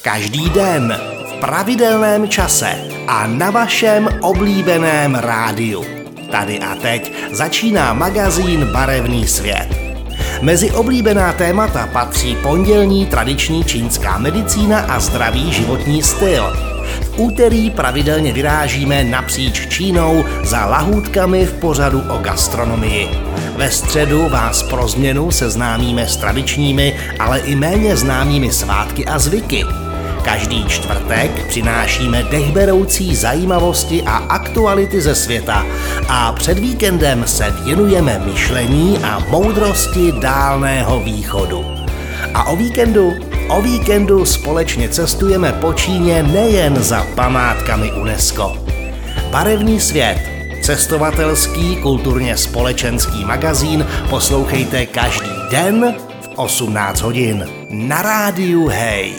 Každý den, v pravidelném čase a na vašem oblíbeném rádiu. Tady a teď začíná magazín Barevný svět. Mezi oblíbená témata patří pondělní tradiční čínská medicína a zdravý životní styl. V úterý pravidelně vyrážíme napříč Čínou za lahůdkami v pořadu o gastronomii. Ve středu vás pro změnu seznámíme s tradičními, ale i méně známými svátky a zvyky. Každý čtvrtek přinášíme dechberoucí zajímavosti a aktuality ze světa a před víkendem se věnujeme myšlení a moudrosti Dálného východu. A o víkendu společně cestujeme po Číně nejen za památkami UNESCO. Barevný svět, cestovatelský, kulturně společenský magazín poslouchejte každý den v 18 hodin na rádiu Hej.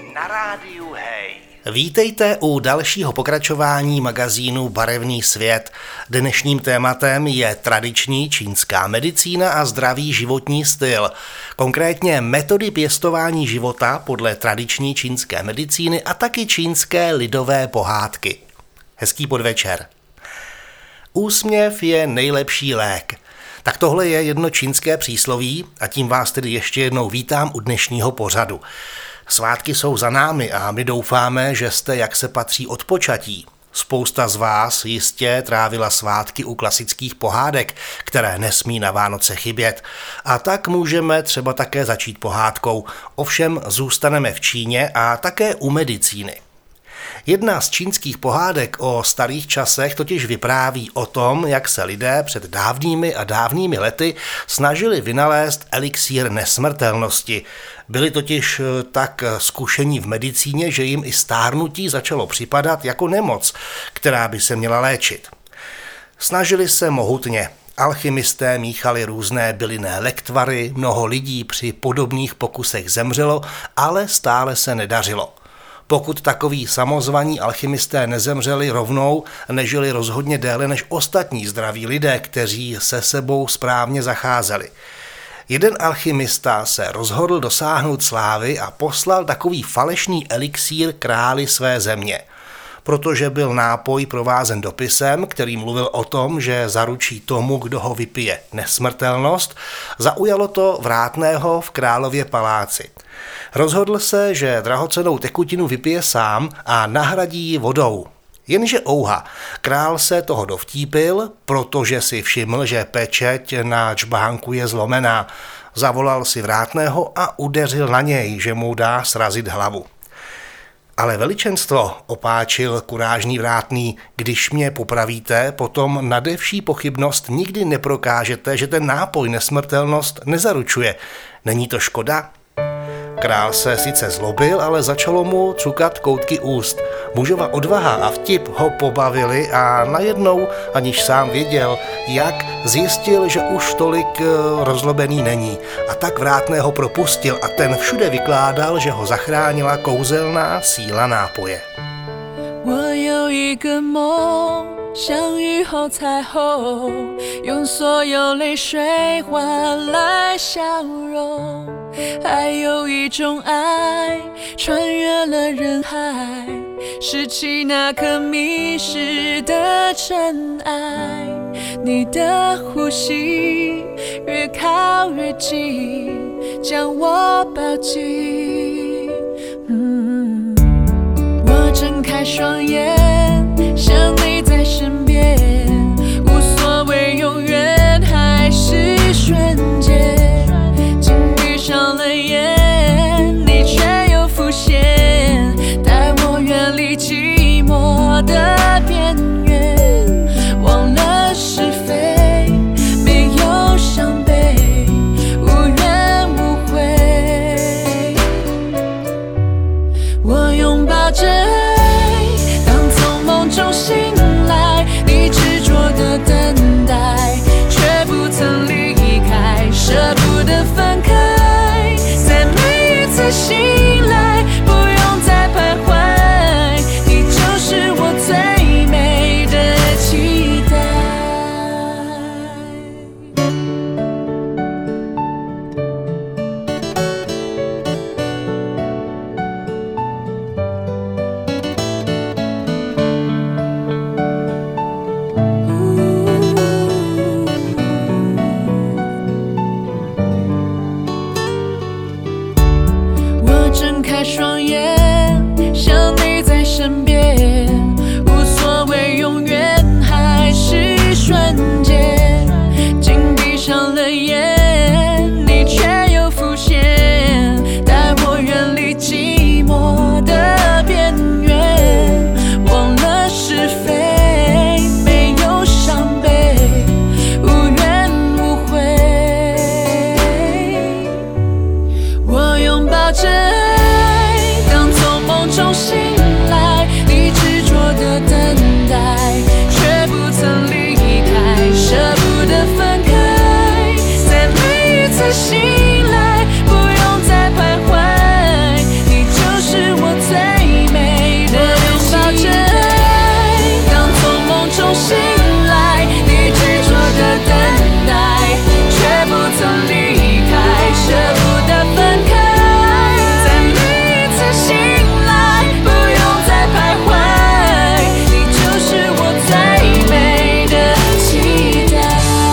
Vítejte u dalšího pokračování magazínu Barevný svět. Dnešním tématem je tradiční čínská medicína a zdravý životní styl. Konkrétně metody pěstování života podle tradiční čínské medicíny a taky čínské lidové pohádky. Hezký podvečer. Úsměv je nejlepší lék. Tak tohle je jedno čínské přísloví a tím vás tedy ještě jednou vítám u dnešního pořadu. Svátky jsou za námi a my doufáme, že jste, jak se patří, odpočatí. Spousta z vás jistě trávila svátky u klasických pohádek, které nesmí na Vánoce chybět. A tak můžeme třeba také začít pohádkou. Ovšem zůstaneme v Číně a také u medicíny. Jedna z čínských pohádek o starých časech totiž vypráví o tom, jak se lidé před dávnými lety snažili vynalézt elixír nesmrtelnosti. Byli totiž tak zkušení v medicíně, že jim i stárnutí začalo připadat jako nemoc, která by se měla léčit. Snažili se mohutně. Alchymisté míchali různé bylinné lektvary, mnoho lidí při podobných pokusech zemřelo, ale stále se nedařilo. Pokud takoví samozvaní alchymisté nezemřeli rovnou, nežili rozhodně déle než ostatní zdraví lidé, kteří se sebou správně zacházeli. Jeden alchymista se rozhodl dosáhnout slávy a poslal takový falešný elixír králi své země. Protože byl nápoj provázen dopisem, který mluvil o tom, že zaručí tomu, kdo ho vypije, nesmrtelnost, zaujalo to vrátného v králově paláci. Rozhodl se, že drahocennou tekutinu vypije sám a nahradí ji vodou. Jenže ouha, král se toho dovtípil, protože si všiml, že pečeť na čbánku je zlomená. Zavolal si vrátného a udeřil na něj, že mu dá srazit hlavu. Ale veličenstvo, opáčil kurážný vrátný, když mě popravíte, potom nade vší pochybnost nikdy neprokážete, že ten nápoj nesmrtelnost nezaručuje. Není to škoda? Král se sice zlobil, ale začalo mu cukat koutky úst. Mužova odvaha a vtip ho pobavili a najednou, aniž sám věděl, jak, zjistil, že už tolik rozlobený není. A tak vrátného propustil a ten všude vykládal, že ho zachránila kouzelná síla nápoje. 像雨后彩虹，用所有泪水换来笑容。还有一种爱，穿越了人海，拾起那颗迷失的尘埃。你的呼吸越靠越近，将我抱紧。我睁开双眼，想你在身边，无所谓永远还是瞬间，紧闭上了眼，你却又浮现，带我远离寂寞的边缘，忘了是非，没有伤悲，无怨无悔。我拥抱着爱，当开双眼，想你在身边，无所谓永远还是瞬间，紧闭上了眼，你却又浮现，带我远离寂寞的边缘，忘了是非，没有伤悲，无怨无悔。我拥抱着爱，当从梦中醒来，你执着的等待，却不曾离开，舍不得分开，在每一次醒来，不用再徘徊，你就是我最美的期待。我拥抱着爱，当从梦中醒来，你执着的等待，却不曾离开，舍不得分开，在每一次醒来，不用再徘徊，你就是我最美的期待。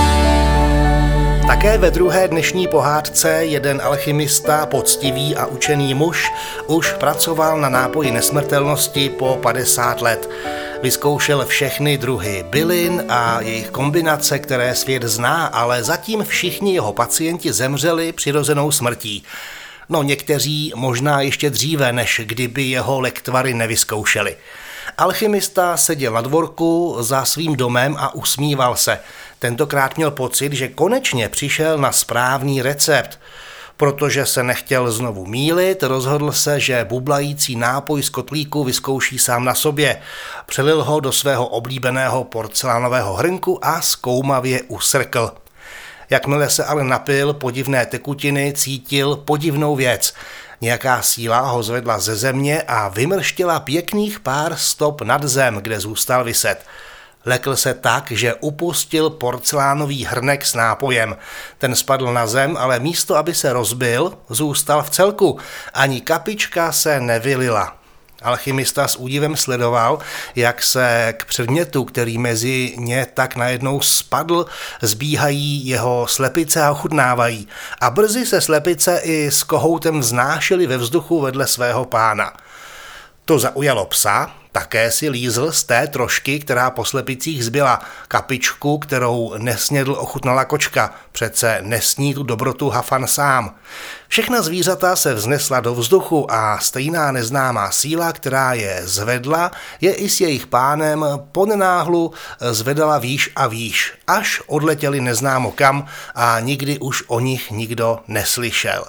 Také ve druhé dnešní pohádce jeden alchymista, poctivý a učený muž, už pracoval na nápoji nesmrtelnosti po 50 let. Vyzkoušel všechny druhy bylin a jejich kombinace, které svět zná, ale zatím všichni jeho pacienti zemřeli přirozenou smrtí. No někteří možná ještě dříve, než kdyby jeho lektvary nevyzkoušeli. Alchymista seděl na dvorku za svým domem a usmíval se. Tentokrát měl pocit, že konečně přišel na správný recept. Protože se nechtěl znovu mýlit, rozhodl se, že bublající nápoj z kotlíku vyzkouší sám na sobě. Přelil ho do svého oblíbeného porcelánového hrnku a zkoumavě usrkl. Jakmile se ale napil podivné tekutiny, cítil podivnou věc. Nějaká síla ho zvedla ze země a vymrštila pěkných pár stop nad zem, kde zůstal viset. Lekl se tak, že upustil porcelánový hrnek s nápojem. Ten spadl na zem, ale místo, aby se rozbil, zůstal v celku. Ani kapička se nevylila. Alchymista s údivem sledoval, jak se k předmětu, který mezi ně tak najednou spadl, zbíhají jeho slepice a ochutnávají. A brzy se slepice i s kohoutem vznášely ve vzduchu vedle svého pána. To zaujalo psa, také si lízl z té trošky, která po slepicích zbyla. Kapičku, kterou nesnědl, ochutnala kočka. Přece nesní tu dobrotu Hafan sám. Všechna zvířata se vznesla do vzduchu a stejná neznámá síla, která je zvedla, je i s jejich pánem ponenáhlu zvedala výš a výš, až odletěli neznámo kam a nikdy už o nich nikdo neslyšel.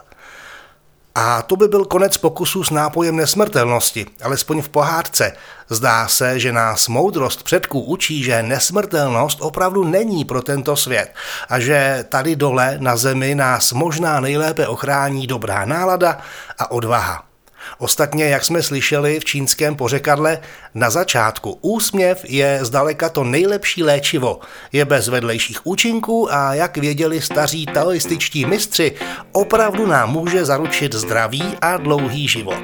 A to by byl konec pokusu s nápojem nesmrtelnosti, alespoň v pohádce. Zdá se, že nás moudrost předků učí, že nesmrtelnost opravdu není pro tento svět a že tady dole na zemi nás možná nejlépe ochrání dobrá nálada a odvaha. Ostatně, jak jsme slyšeli v čínském pořekadle, na začátku úsměv je zdaleka to nejlepší léčivo, je bez vedlejších účinků a jak věděli staří taoističtí mistři, opravdu nám může zaručit zdravý a dlouhý život.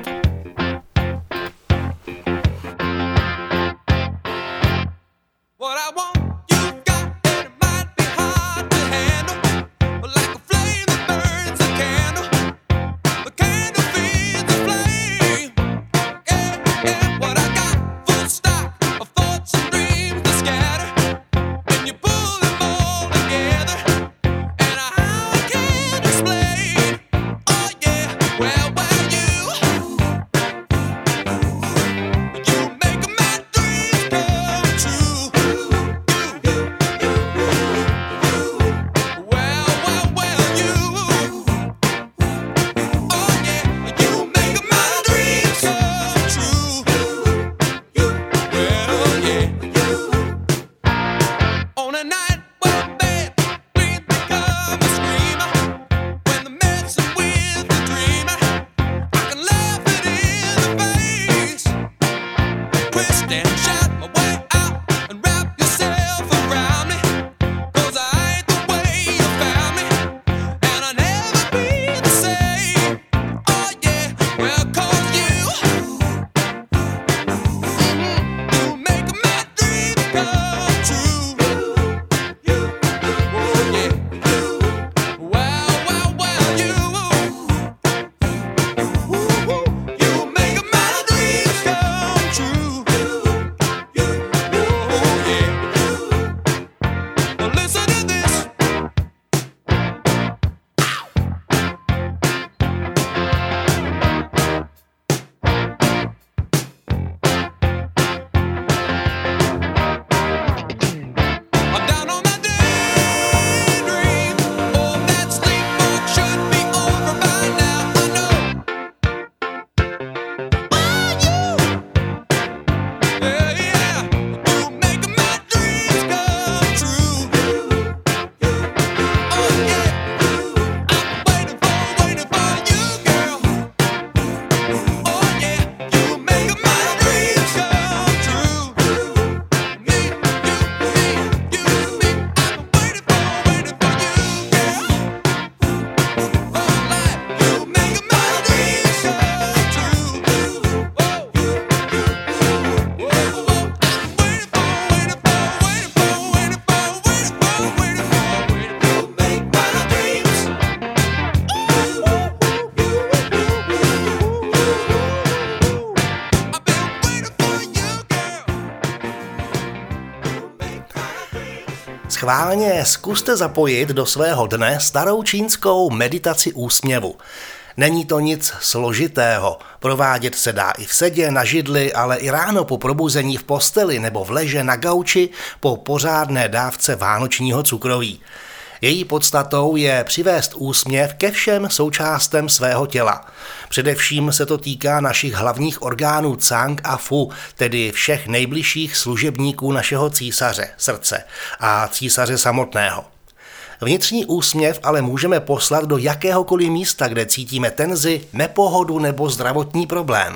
schválně zkuste zapojit do svého dne starou čínskou meditaci úsměvu. Není to nic složitého, provádět se dá i v sedě, na židli, ale i ráno po probuzení v posteli nebo v leže na gauči po pořádné dávce vánočního cukroví. Její podstatou je přivést úsměv ke všem součástem svého těla. Především se to týká našich hlavních orgánů Cang a Fu, tedy všech nejbližších služebníků našeho císaře, srdce, a císaře samotného. Vnitřní úsměv ale můžeme poslat do jakéhokoliv místa, kde cítíme tenzi, nepohodu nebo zdravotní problém.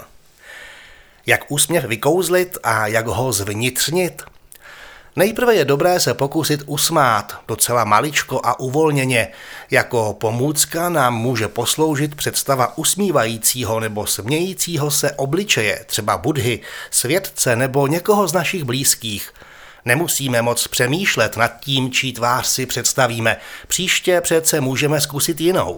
Jak úsměv vykouzlit a jak ho zvnitřnit? Nejprve je dobré se pokusit usmát, docela maličko a uvolněně. Jako pomůcka nám může posloužit představa usmívajícího nebo smějícího se obličeje, třeba Budhy, světce nebo někoho z našich blízkých. Nemusíme moc přemýšlet nad tím, čí tvář si představíme. Příště přece můžeme zkusit jinou.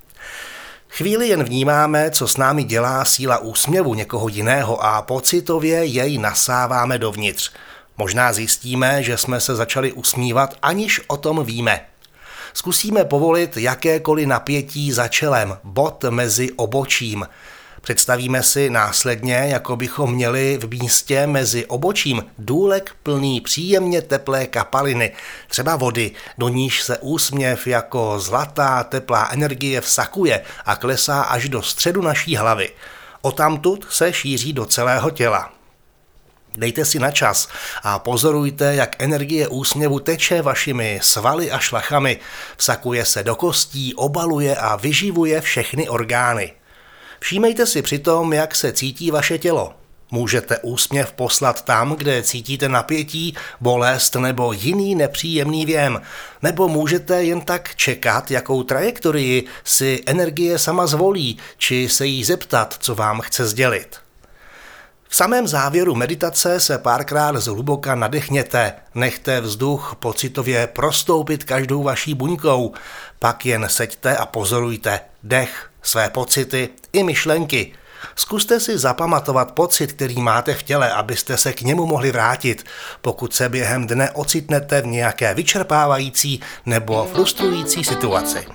Chvíli jen vnímáme, co s námi dělá síla úsměvu někoho jiného a pocitově jej nasáváme dovnitř. Možná zjistíme, že jsme se začali usmívat, aniž o tom víme. Zkusíme povolit jakékoliv napětí za čelem, bod mezi obočím. Představíme si následně, jako bychom měli v místě mezi obočím důlek plný příjemně teplé kapaliny, třeba vody, do níž se úsměv jako zlatá teplá energie vsakuje a klesá až do středu naší hlavy. Odtamtud se šíří do celého těla. Dejte si na čas a pozorujte, jak energie úsměvu teče vašimi svaly a šlachami, vsakuje se do kostí, obaluje a vyživuje všechny orgány. Všímejte si přitom, jak se cítí vaše tělo. Můžete úsměv poslat tam, kde cítíte napětí, bolest nebo jiný nepříjemný věm, nebo můžete jen tak čekat, jakou trajektorii si energie sama zvolí, či se jí zeptat, co vám chce sdělit. V samém závěru meditace se párkrát zhluboka nadechněte, nechte vzduch pocitově prostoupit každou vaší buňkou, pak jen seďte a pozorujte dech, své pocity i myšlenky. Zkuste si zapamatovat pocit, který máte v těle, abyste se k němu mohli vrátit, pokud se během dne ocitnete v nějaké vyčerpávající nebo frustrující situaci.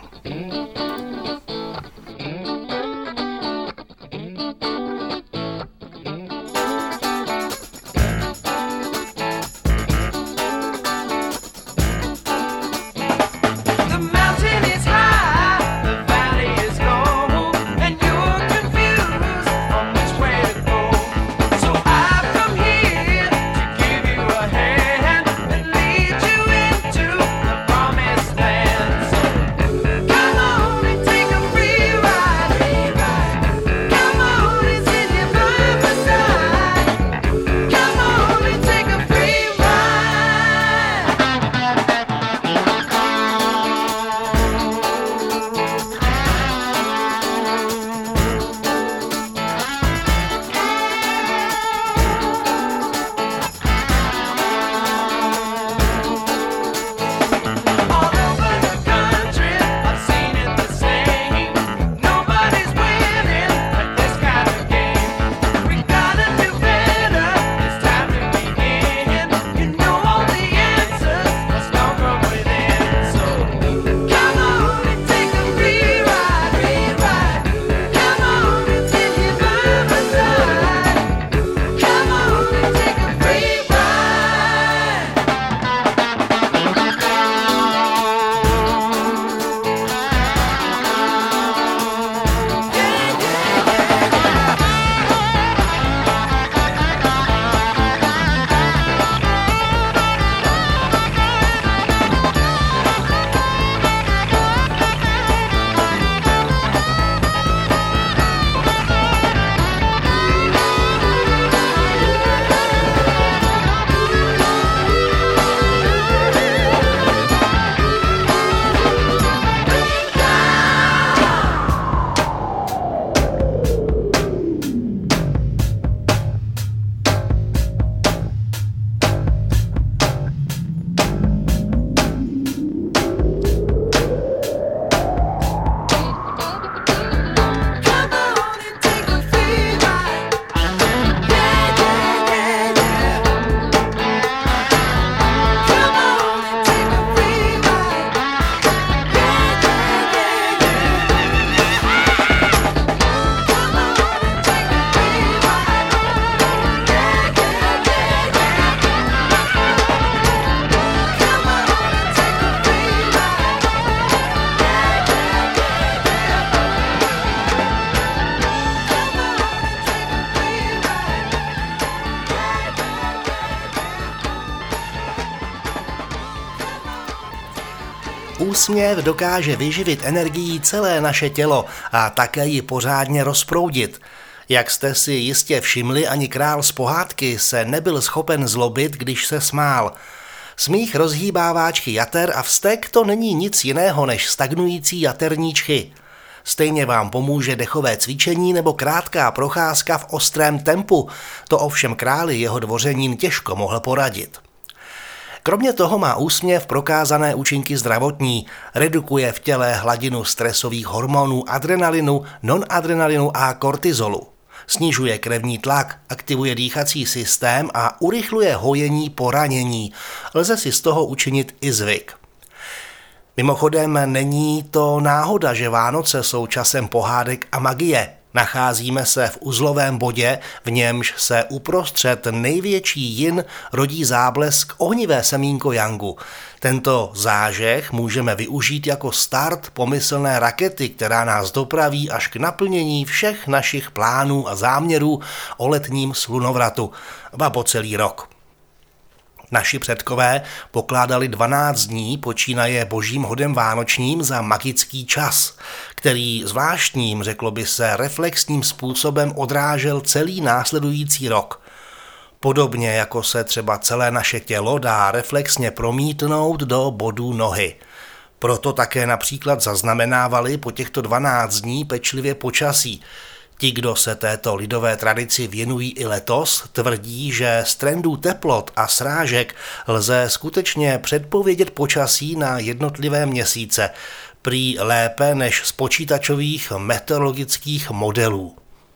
úsměv dokáže vyživit energií celé naše tělo a také ji pořádně rozproudit. Jak jste si jistě všimli, ani král z pohádky se nebyl schopen zlobit, když se smál. Smích rozhýbá váčky jater a vztek to není nic jiného než stagnující jaterní čchy. Stejně vám pomůže dechové cvičení nebo krátká procházka v ostrém tempu, to ovšem králi jeho dvořenín těžko mohl poradit. Kromě toho má úsměv prokázané účinky zdravotní, redukuje v těle hladinu stresových hormonů adrenalinu, nonadrenalinu a kortizolu. Snižuje krevní tlak, aktivuje dýchací systém a urychluje hojení po ranění. Lze si z toho učinit i zvyk. Mimochodem není to náhoda, že Vánoce jsou časem pohádek a magie. Nacházíme se v uzlovém bodě, v němž se uprostřed největší jin rodí záblesk ohnivé semínko Yangu. Tento zážeh můžeme využít jako start pomyslné rakety, která nás dopraví až k naplnění všech našich plánů a záměrů o letním slunovratu, ba po celý rok. Naši předkové pokládali 12 dní počínaje božím hodem vánočním za magický čas, který zvláštním, řeklo by se, reflexním způsobem odrážel celý následující rok. Podobně jako se třeba celé naše tělo dá reflexně promítnout do bodů nohy. Proto také například zaznamenávali po těchto 12 dní pečlivě počasí. Ti, kdo se této lidové tradici věnují i letos, tvrdí, že z trendů teplot a srážek lze skutečně předpovědět počasí na jednotlivé měsíce, prý lépe než z počítačových meteorologických modelů.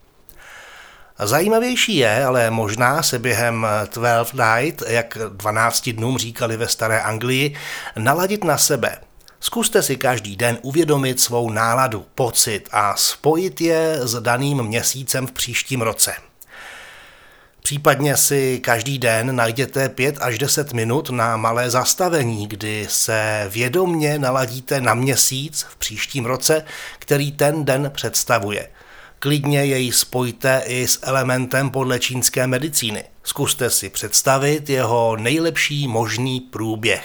Zajímavější je, ale možná se během 12 night, jak 12 dnům říkali ve staré Anglii, naladit na sebe. Zkuste si každý den uvědomit svou náladu, pocit a spojit je s daným měsícem v příštím roce. Případně si každý den najděte 5 až 10 minut na malé zastavení, kdy se vědomně naladíte na měsíc v příštím roce, který ten den představuje. Klidně jej spojte i s elementem podle čínské medicíny. Zkuste si představit jeho nejlepší možný průběh.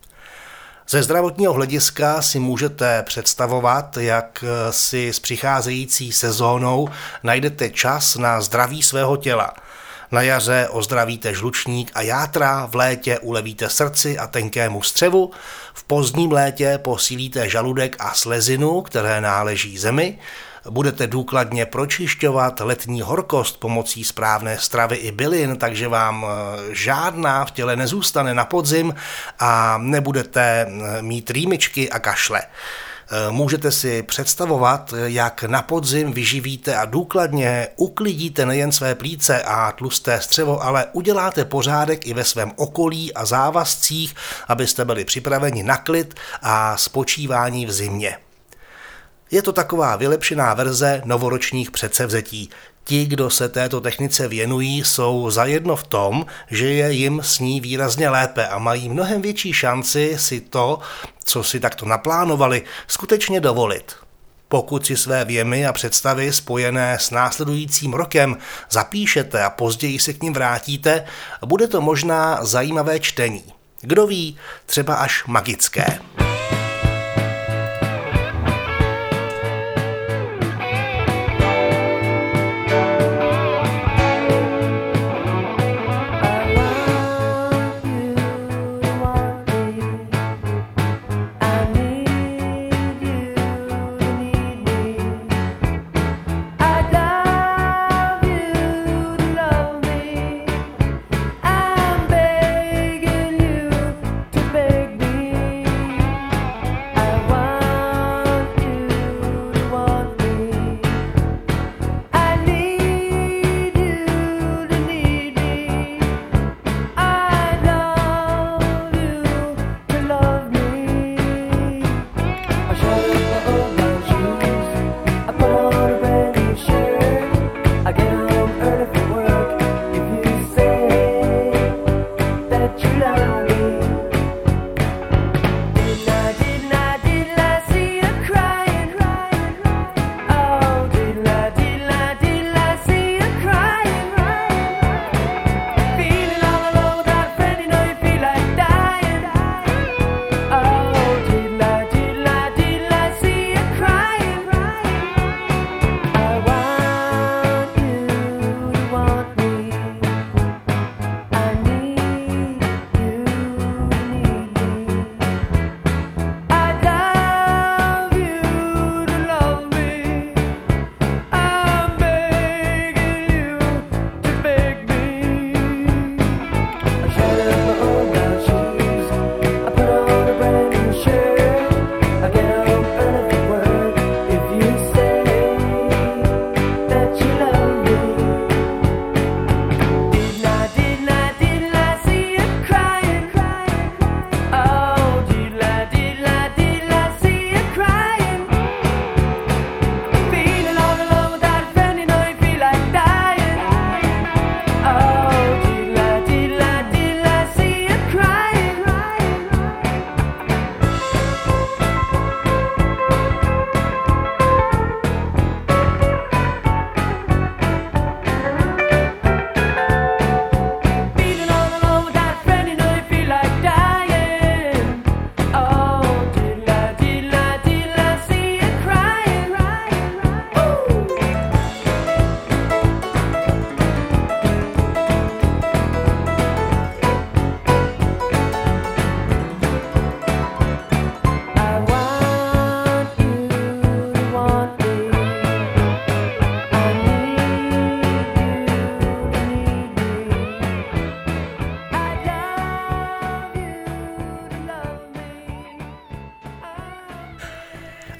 Ze zdravotního hlediska si můžete představovat, jak si s přicházející sezónou najdete čas na zdraví svého těla. Na jaře ozdravíte žlučník a játra, v létě ulevíte srdci a tenkému střevu, v pozdním létě posílíte žaludek a slezinu, které náleží zemi, budete důkladně pročišťovat letní horkost pomocí správné stravy i bylin, takže vám žádná v těle nezůstane na podzim a nebudete mít rýmičky a kašle. Můžete si představovat, jak na podzim vyživíte a důkladně uklidíte nejen své plíce a tlusté střevo, ale uděláte pořádek i ve svém okolí a závazcích, abyste byli připraveni na klid a spočívání v zimě. Je to taková vylepšená verze novoročních předsevzetí. Ti, kdo se této technice věnují, jsou zajedno v tom, že je jim s ní výrazně lépe a mají mnohem větší šanci si to, co si takto naplánovali, skutečně dovolit. Pokud si své věmy a představy spojené s následujícím rokem zapíšete a později se k nim vrátíte, bude to možná zajímavé čtení. Kdo ví, třeba až magické.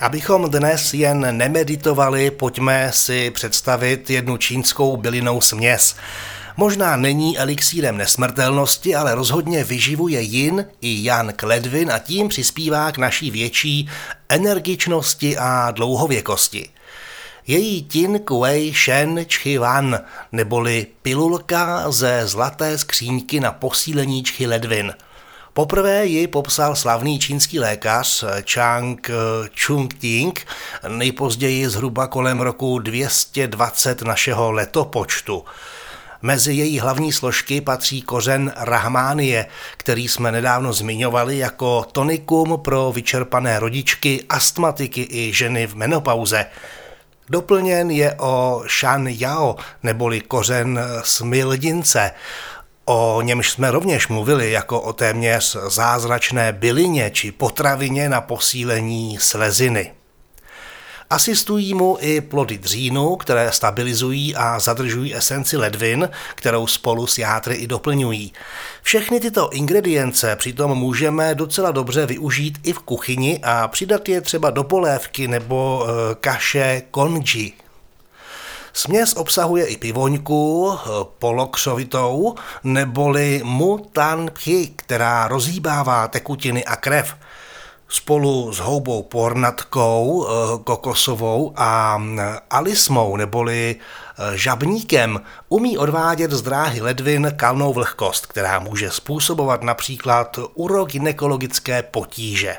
Abychom dnes jen nemeditovali, pojďme si představit jednu čínskou bylinnou směs. Možná není elixírem nesmrtelnosti, ale rozhodně vyživuje yin i yang ledvin a tím přispívá k naší větší energičnosti a dlouhověkosti. Její Tin Kuei Shen Chi Wan, neboli pilulka ze zlaté skříňky na posílení čchy ledvin. Poprvé ji popsal slavný čínský lékař Chang Chun-ting, nejpozději zhruba kolem roku 220 našeho letopočtu. Mezi její hlavní složky patří kořen rahmánie, který jsme nedávno zmiňovali jako tonikum pro vyčerpané rodičky, astmatiky i ženy v menopauze. Doplněn je o Shan Yao, neboli kořen smilodince. O němž jsme rovněž mluvili jako o téměř zázračné bylině či potravině na posílení sleziny. Asistují mu i plody dřínu, které stabilizují a zadržují esenci ledvin, kterou spolu s játry i doplňují. Všechny tyto ingredience přitom můžeme docela dobře využít i v kuchyni a přidat je třeba do polévky nebo kaše congee. Směs obsahuje i pivoňku, polokřovitou, neboli mu tan phi, která rozhýbává tekutiny a krev. Spolu s houbou pornatkou, kokosovou a alismou, neboli žabníkem, umí odvádět z dráhy ledvin kalnou vlhkost, která může způsobovat například urogynekologické potíže.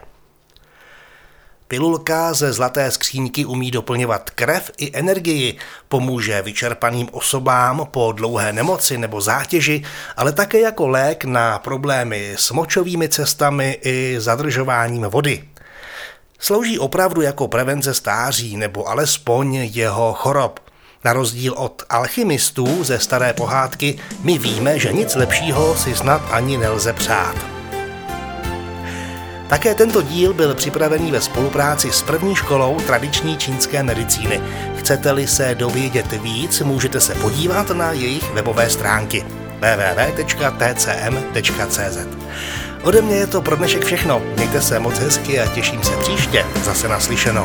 Pilulka ze zlaté skříňky umí doplňovat krev i energii, pomůže vyčerpaným osobám po dlouhé nemoci nebo zátěži, ale také jako lék na problémy s močovými cestami i zadržováním vody. Slouží opravdu jako prevence stáří nebo alespoň jeho chorob. Na rozdíl od alchymistů ze staré pohádky, my víme, že nic lepšího si snad ani nelze přát. Také tento díl byl připravený ve spolupráci s první školou tradiční čínské medicíny. Chcete-li se dovědět víc, můžete se podívat na jejich webové stránky www.tcm.cz. Ode mě je to pro dnešek všechno. Mějte se moc hezky a těším se příště zase naslyšenou.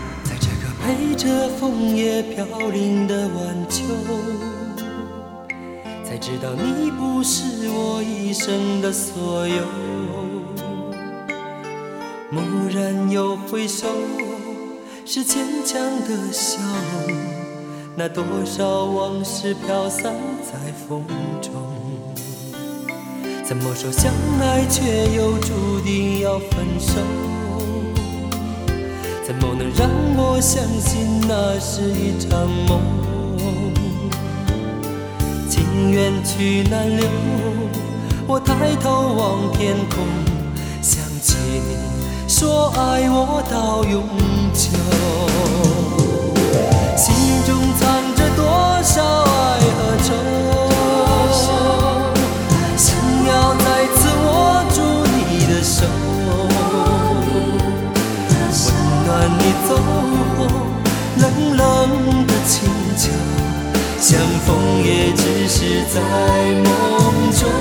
蓦然又回首，是坚强的笑，那多少往事飘散在风中。怎么说相爱却又注定要分手？怎么能让我相信那是一场梦？情缘去难留，我抬头望天空，想起你。说爱我到永久，心中藏着多少爱和愁，想要再次握住你的手，温暖你走后冷冷的清秋，相逢也只是在梦中。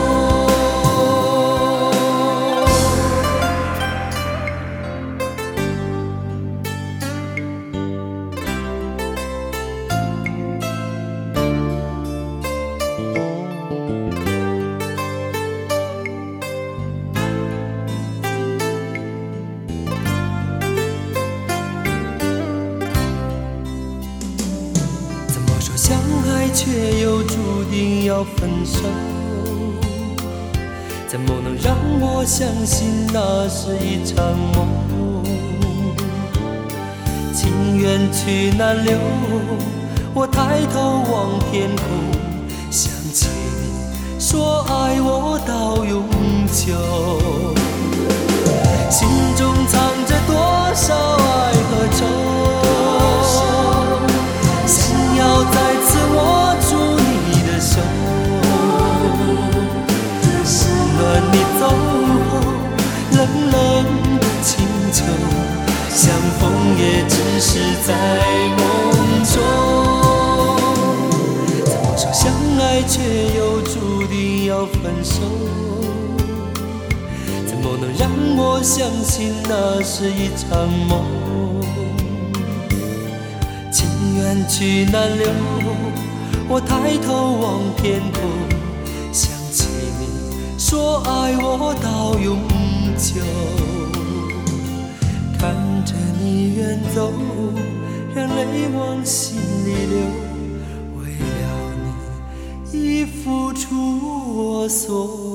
相爱却又注定要分手，怎么能让我相信那是一场梦？情缘去难留，我抬头望天空，想起你说爱我到永久，心中藏着多少爱和愁，想要再次握住你的手，温暖你走后冷冷的清秋，相逢也只是在梦中。怎么说相爱却又注定要分手？怎么能让我相信那是一场梦？ 远去难留，我抬头望天空，想起你说爱我到永久。看着你远走，让泪往心里流，为了你已付出我所有。